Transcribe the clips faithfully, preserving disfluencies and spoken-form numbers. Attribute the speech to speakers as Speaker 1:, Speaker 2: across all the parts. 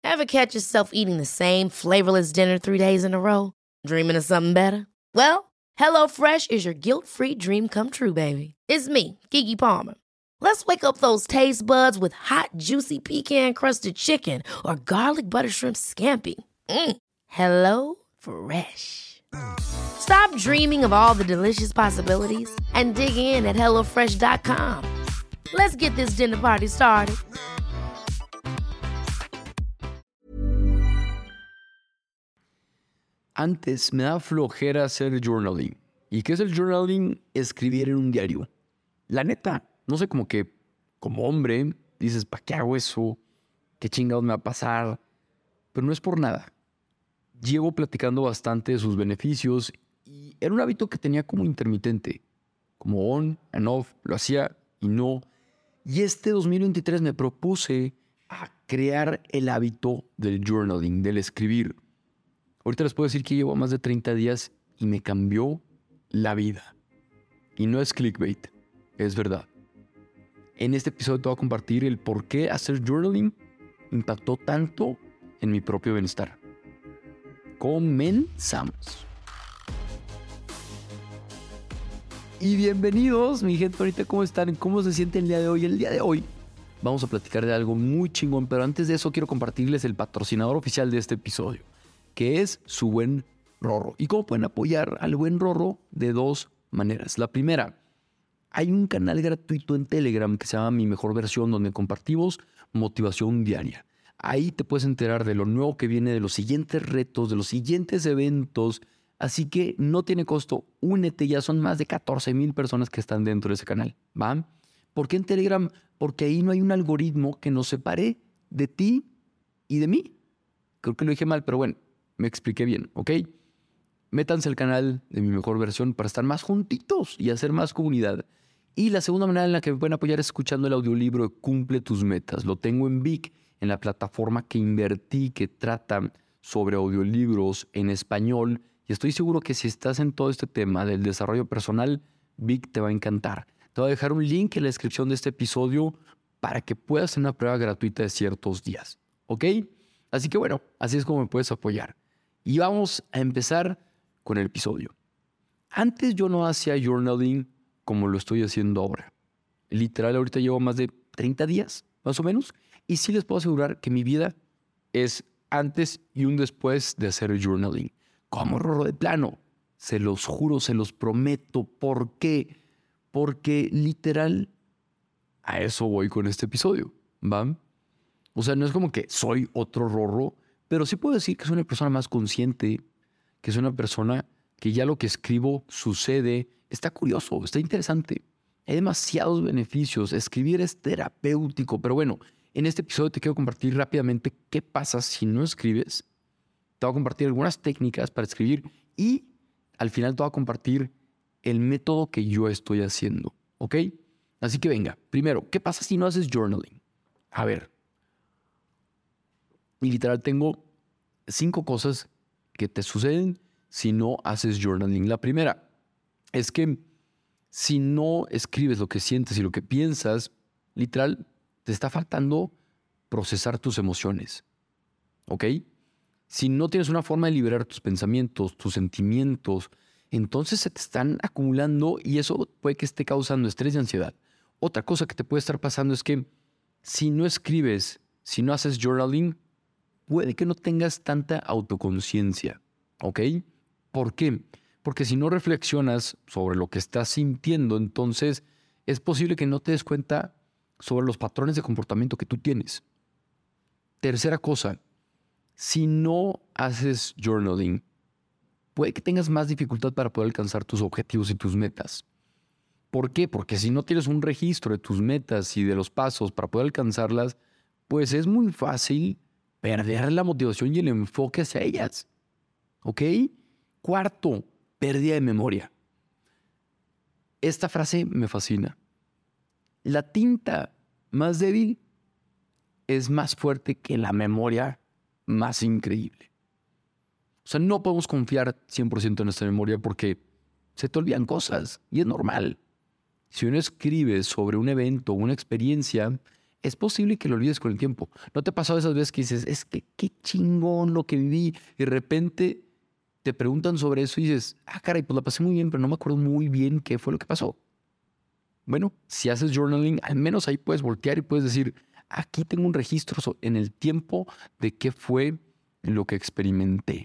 Speaker 1: Ever catch yourself eating the same flavorless dinner three days in a row? Dreaming of something better? Well, HelloFresh is your guilt-free dream come true, baby. It's me, Keke Palmer. Let's wake up those taste buds with hot, juicy pecan-crusted chicken or garlic butter shrimp scampi. Mm. Hello Fresh. Stop dreaming of all the delicious possibilities and dig in at hello fresh dot com. Let's get this dinner party started.
Speaker 2: Antes me da flojera hacer journaling. ¿Y qué es el journaling? Escribir en un diario. La neta, no sé, como que como hombre dices, ¿para qué hago eso? ¿Qué chingados me va a pasar? Pero no es por nada. Llevo platicando bastante de sus beneficios y era un hábito que tenía como intermitente. Como on and off, lo hacía y no. Y este dos mil veintitrés me propuse a crear el hábito del journaling, del escribir. Ahorita les puedo decir que llevo más de treinta días y me cambió la vida. Y no es clickbait, es verdad. En este episodio te voy a compartir el por qué hacer journaling impactó tanto en mi propio bienestar. Comenzamos. Y bienvenidos, mi gente bonita, ¿cómo están? ¿Cómo se sienten el día de hoy? El día de hoy vamos a platicar de algo muy chingón, pero antes de eso quiero compartirles el patrocinador oficial de este episodio, que es Su Buen Rorro. ¿Y cómo pueden apoyar al Buen Rorro? De dos maneras. La primera, hay un canal gratuito en Telegram que se llama Mi Mejor Versión, donde compartimos motivación diaria. Ahí te puedes enterar de lo nuevo que viene, de los siguientes retos, de los siguientes eventos. Así que no tiene costo. Únete, ya son más de catorce mil personas que están dentro de ese canal, ¿va? ¿Por qué en Telegram? Porque ahí no hay un algoritmo que nos separe de ti y de mí. Creo que lo dije mal, pero bueno, me expliqué bien, ¿ok? Métanse al canal de Mi Mejor Versión para estar más juntitos y hacer más comunidad. Y la segunda manera en la que me pueden apoyar es escuchando el audiolibro de Cumple Tus Metas. Lo tengo en Vic, en la plataforma que invertí, que trata sobre audiolibros en español. Y estoy seguro que si estás en todo este tema del desarrollo personal, Vic te va a encantar. Te voy a dejar un link en la descripción de este episodio para que puedas hacer una prueba gratuita de ciertos días, ¿ok? Así que bueno, así es como me puedes apoyar. Y vamos a empezar con el episodio. Antes yo no hacía journaling como lo estoy haciendo ahora. Literal, ahorita llevo más de treinta días, más o menos. Y sí les puedo asegurar que mi vida es antes y un después de hacer journaling. ¿Cómo, Rorro? De plano. Se los juro, se los prometo. ¿Por qué? Porque literal a eso voy con este episodio, ¿va? O sea, no es como que soy otro Rorro, pero sí puedo decir que soy una persona más consciente, que soy una persona que ya lo que escribo sucede. Está curioso, está interesante. Hay demasiados beneficios. Escribir es terapéutico, pero bueno, en este episodio te quiero compartir rápidamente qué pasa si no escribes. Te voy a compartir algunas técnicas para escribir y al final te voy a compartir el método que yo estoy haciendo, ¿ok? Así que venga, primero, ¿qué pasa si no haces journaling? A ver, y literal tengo cinco cosas que te suceden si no haces journaling. La primera es que si no escribes lo que sientes y lo que piensas, literal te está faltando procesar tus emociones, ¿ok? Si no tienes una forma de liberar tus pensamientos, tus sentimientos, entonces se te están acumulando y eso puede que esté causando estrés y ansiedad. Otra cosa que te puede estar pasando es que si no escribes, si no haces journaling, puede que no tengas tanta autoconciencia, ¿ok? ¿Por qué? Porque si no reflexionas sobre lo que estás sintiendo, entonces es posible que no te des cuenta sobre los patrones de comportamiento que tú tienes. Tercera cosa, si no haces journaling, puede que tengas más dificultad para poder alcanzar tus objetivos y tus metas. ¿Por qué? Porque si no tienes un registro de tus metas y de los pasos para poder alcanzarlas, pues es muy fácil perder la motivación y el enfoque hacia ellas. ¿Ok? Cuarto, pérdida de memoria. Esta frase me fascina. La tinta más débil es más fuerte que la memoria más increíble. O sea, no podemos confiar cien por ciento en nuestra memoria porque se te olvidan cosas y es normal. Si uno escribe sobre un evento o una experiencia, es posible que lo olvides con el tiempo. ¿No te ha pasado esas veces que dices, es que qué chingón lo que viví? Y de repente te preguntan sobre eso y dices, ah, caray, pues la pasé muy bien, pero no me acuerdo muy bien qué fue lo que pasó. Bueno, si haces journaling, al menos ahí puedes voltear y puedes decir, aquí tengo un registro en el tiempo de qué fue lo que experimenté.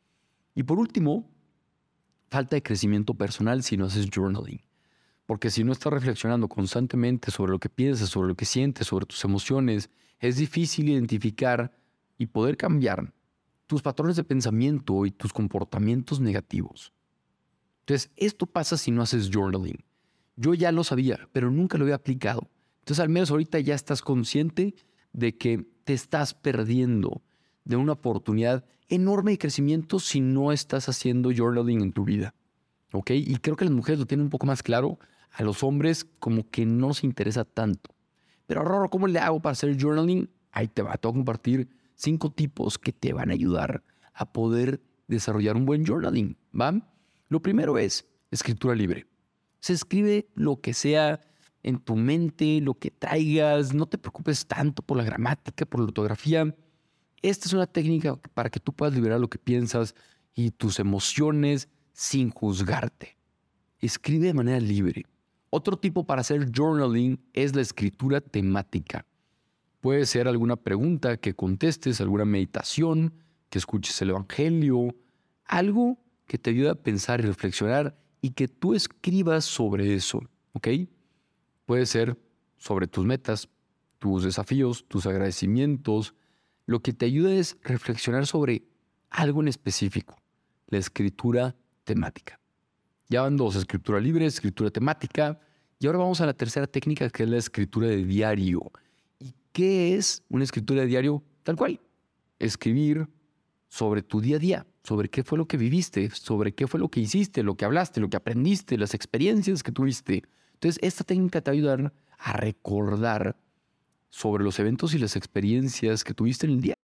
Speaker 2: Y por último, falta de crecimiento personal si no haces journaling. Porque si no estás reflexionando constantemente sobre lo que piensas, sobre lo que sientes, sobre tus emociones, es difícil identificar y poder cambiar tus patrones de pensamiento y tus comportamientos negativos. Entonces, esto pasa si no haces journaling. Yo ya lo sabía, pero nunca lo había aplicado. Entonces, al menos ahorita ya estás consciente de que te estás perdiendo de una oportunidad enorme de crecimiento si no estás haciendo journaling en tu vida. ¿Ok? Y creo que las mujeres lo tienen un poco más claro. A los hombres como que no nos interesa tanto. Pero, Rorro, ¿cómo le hago para hacer journaling? Ahí te va. Te voy a compartir cinco tipos que te van a ayudar a poder desarrollar un buen journaling. ¿Va? Lo primero es escritura libre. Se escribe lo que sea en tu mente, lo que traigas. No te preocupes tanto por la gramática, por la ortografía. Esta es una técnica para que tú puedas liberar lo que piensas y tus emociones sin juzgarte. Escribe de manera libre. Otro tipo para hacer journaling es la escritura temática. Puede ser alguna pregunta que contestes, alguna meditación, que escuches el evangelio, algo que te ayude a pensar y reflexionar y que tú escribas sobre eso, ¿ok? Puede ser sobre tus metas, tus desafíos, tus agradecimientos. Lo que te ayuda es reflexionar sobre algo en específico, la escritura temática. Ya van dos, escritura libre, escritura temática. Y ahora vamos a la tercera técnica, que es la escritura de diario. ¿Y qué es una escritura de diario? Tal cual. Escribir sobre tu día a día, sobre qué fue lo que viviste, sobre qué fue lo que hiciste, lo que hablaste, lo que aprendiste, las experiencias que tuviste. Entonces, esta técnica te va a ayudar a recordar sobre los eventos y las experiencias que tuviste en el día.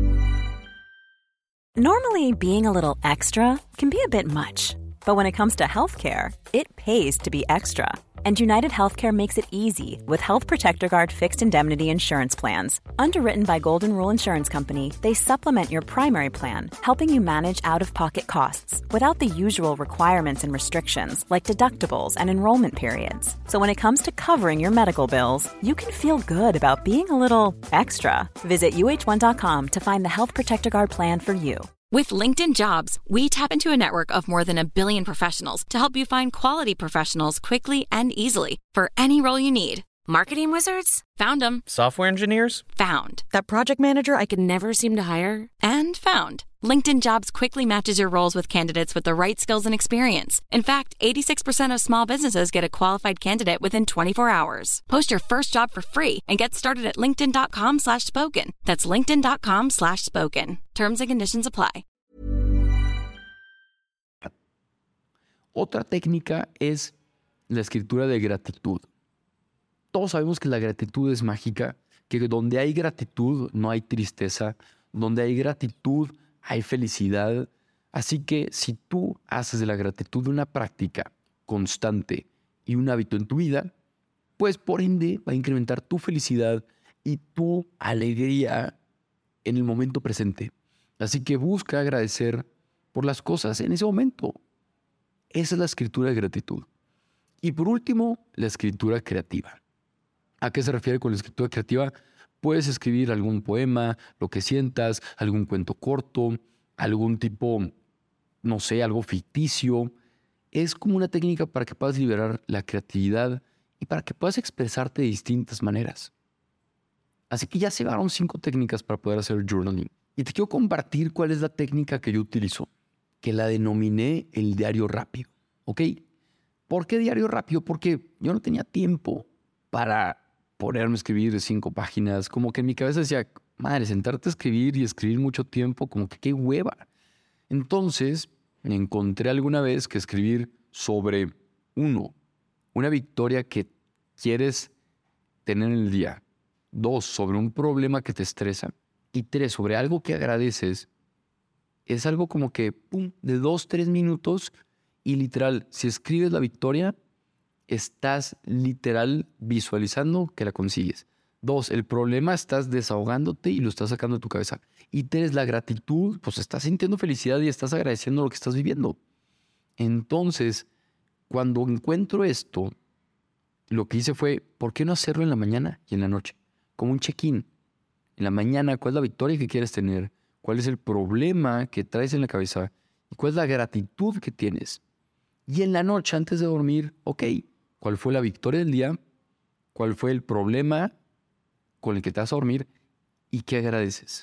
Speaker 3: Normally, being a little extra can be a bit much. But when it comes to healthcare, it pays to be extra. And United Healthcare makes it easy with Health Protector Guard fixed indemnity insurance plans. Underwritten by Golden Rule Insurance Company, they supplement your primary plan, helping you manage out-of-pocket costs without the usual requirements and restrictions like deductibles and enrollment periods. So when it comes to covering your medical bills, you can feel good about being a little extra. Visit U H one dot com to find the Health Protector Guard plan for you.
Speaker 4: With LinkedIn Jobs, we tap into a network of more than a billion professionals to help you find quality professionals quickly and easily for any role you need. Marketing wizards? Found them.
Speaker 5: Software engineers?
Speaker 4: Found.
Speaker 6: That project manager I could never seem to hire?
Speaker 4: And found. LinkedIn Jobs quickly matches your roles with candidates with the right skills and experience. In fact, eighty-six percent of small businesses get a qualified candidate within twenty-four hours. Post your first job for free and get started at linkedin.com slash spoken. That's linkedin.com slash spoken. Terms and conditions apply.
Speaker 2: Otra técnica es la escritura de gratitud. Todos sabemos que la gratitud es mágica, que donde hay gratitud no hay tristeza, donde hay gratitud hay felicidad. Así que si tú haces de la gratitud una práctica constante y un hábito en tu vida, pues por ende va a incrementar tu felicidad y tu alegría en el momento presente. Así que busca agradecer por las cosas en ese momento. Esa es la escritura de gratitud. Y por último, la escritura creativa. ¿A qué se refiere con la escritura creativa? Puedes escribir algún poema, lo que sientas, algún cuento corto, algún tipo, no sé, algo ficticio. Es como una técnica para que puedas liberar la creatividad y para que puedas expresarte de distintas maneras. Así que ya se llevaron cinco técnicas para poder hacer journaling. Y te quiero compartir cuál es la técnica que yo utilizo, que la denominé el diario rápido. ¿Ok? ¿Por qué diario rápido? Porque yo no tenía tiempo para ponerme a escribir cinco páginas. Como que en mi cabeza decía, madre, sentarte a escribir y escribir mucho tiempo, como que qué hueva. Entonces, me encontré alguna vez que escribir sobre, uno, una victoria que quieres tener en el día. Dos, sobre un problema que te estresa. Y tres, sobre algo que agradeces. Es algo como que, pum, de dos, tres minutos y literal, si escribes la victoria, estás literal visualizando que la consigues. Dos, el problema estás desahogándote y lo estás sacando de tu cabeza. Y tres, la gratitud, pues estás sintiendo felicidad y estás agradeciendo lo que estás viviendo. Entonces, cuando encuentro esto, lo que hice fue, ¿por qué no hacerlo en la mañana y en la noche? Como un check-in. En la mañana, ¿cuál es la victoria que quieres tener? ¿Cuál es el problema que traes en la cabeza? ¿Y cuál es la gratitud que tienes? Y en la noche, antes de dormir, ok, ¿cuál fue la victoria del día? ¿Cuál fue el problema con el que te vas a dormir? ¿Y qué agradeces?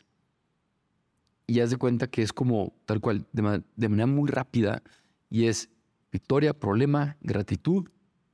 Speaker 2: Y haz de cuenta que es como tal cual, de, ma- de manera muy rápida, y es victoria, problema, gratitud.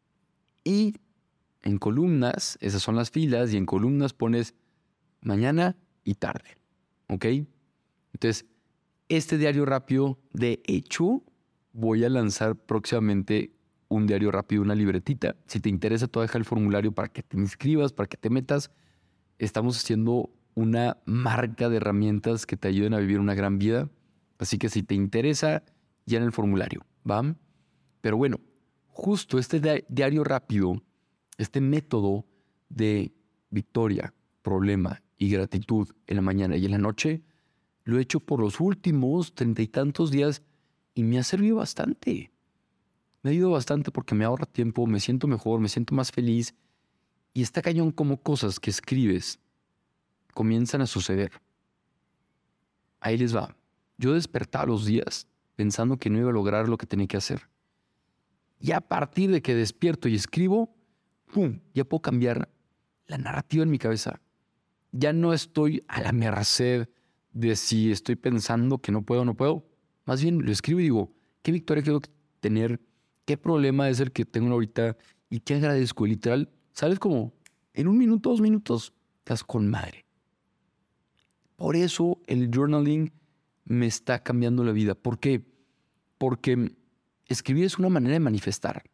Speaker 2: Y en columnas, esas son las filas, y en columnas pones mañana y tarde. ¿Ok? Entonces, este diario rápido, de hecho, voy a lanzar próximamente un diario rápido, una libretita. Si te interesa, te voy a dejar el formulario para que te inscribas, para que te metas. Estamos haciendo una marca de herramientas que te ayuden a vivir una gran vida. Así que si te interesa, ya en el formulario, ¿va? Pero bueno, justo este di- diario rápido, este método de victoria, problema y gratitud en la mañana y en la noche, lo he hecho por los últimos treinta y tantos días y me ha servido bastante. Me ha ayudado bastante porque me ahorra tiempo, me siento mejor, me siento más feliz. Y está cañón como cosas que escribes comienzan a suceder. Ahí les va. Yo despertaba los días pensando que no iba a lograr lo que tenía que hacer. Y a partir de que despierto y escribo, ¡pum!, ya puedo cambiar la narrativa en mi cabeza. Ya no estoy a la merced de si estoy pensando que no puedo o no puedo. Más bien lo escribo y digo, ¿qué victoria quiero tener? ¿Qué problema es el que tengo ahorita? ¿Y qué agradezco? Y literal, sales como en un minuto, dos minutos, estás con madre. Por eso el journaling me está cambiando la vida. ¿Por qué? Porque escribir es una manera de manifestar.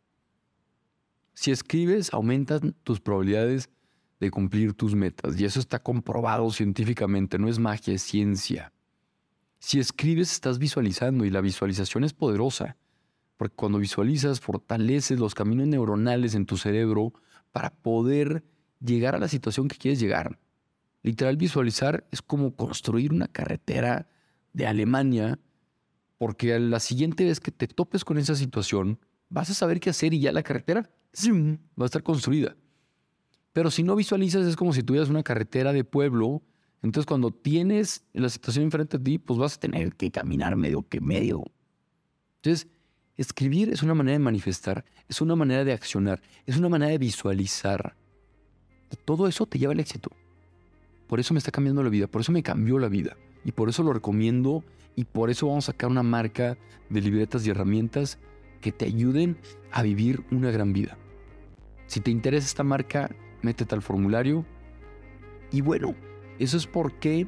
Speaker 2: Si escribes, aumentan tus probabilidades de cumplir tus metas. Y eso está comprobado científicamente. No es magia, es ciencia. Si escribes, estás visualizando y la visualización es poderosa. Porque cuando visualizas, fortaleces los caminos neuronales en tu cerebro para poder llegar a la situación que quieres llegar. Literal, visualizar es como construir una carretera de Alemania, porque a la siguiente vez que te topes con esa situación, vas a saber qué hacer y ya la carretera ¡zum!, va a estar construida. Pero si no visualizas, es como si tuvieras una carretera de pueblo. Entonces, cuando tienes la situación enfrente de ti, pues vas a tener que caminar medio que medio. Entonces, escribir es una manera de manifestar, es una manera de accionar, es una manera de visualizar. Y todo eso te lleva al éxito. Por eso me está cambiando la vida, por eso me cambió la vida. Y por eso lo recomiendo y por eso vamos a sacar una marca de libretas y herramientas que te ayuden a vivir una gran vida. Si te interesa esta marca, métete al formulario. Y bueno, eso es porque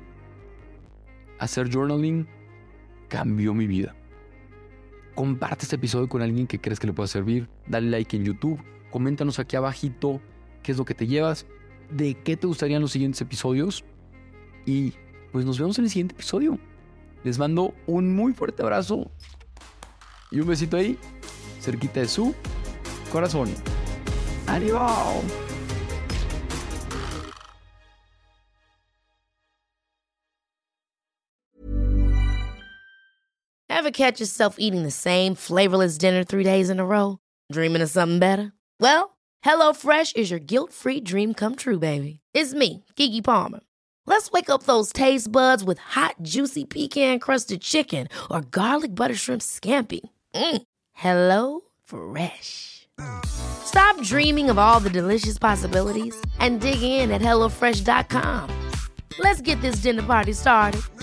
Speaker 2: hacer journaling cambió mi vida. Comparte este episodio con alguien que crees que le pueda servir. Dale like en YouTube. Coméntanos aquí abajito qué es lo que te llevas, de qué te gustarían los siguientes episodios. Y pues nos vemos en el siguiente episodio. Les mando un muy fuerte abrazo y un besito ahí, cerquita de su corazón. ¡Ánimo!
Speaker 1: Ever catch yourself eating the same flavorless dinner three days in a row? Dreaming of something better? Well, HelloFresh is your guilt-free dream come true, baby. It's me, Keke Palmer. Let's wake up those taste buds with hot, juicy pecan-crusted chicken or garlic butter shrimp scampi. Mm. Hello Fresh. Stop dreaming of all the delicious possibilities and dig in at hello fresh dot com. Let's get this dinner party started.